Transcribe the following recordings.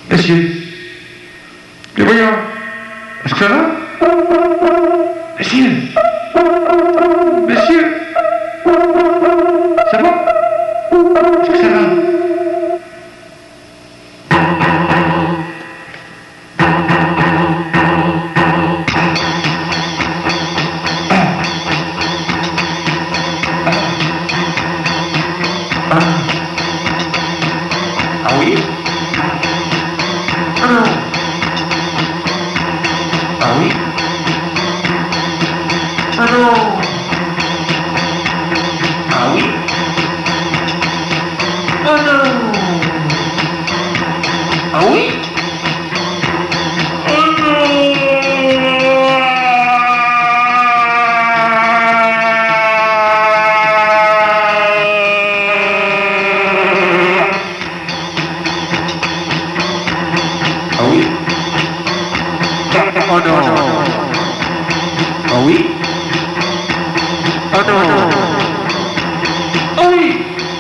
Monsieur. Mais voyons. Est-ce que ça va? Monsieur. Monsieur. Ça va? Est-ce que ça va? Ah oui? Ah non. Ah oui? Ah non. Ah oui? Ah non. Ah oui? Oh non. Ah oui? Oh non. Ah oui?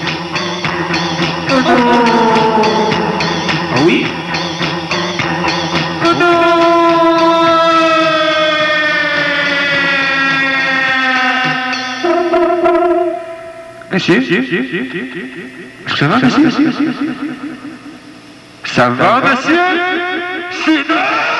Oh non. Ah oui? Oh non. Monsieur? Ça va, monsieur? Ça va, monsieur? Sinon...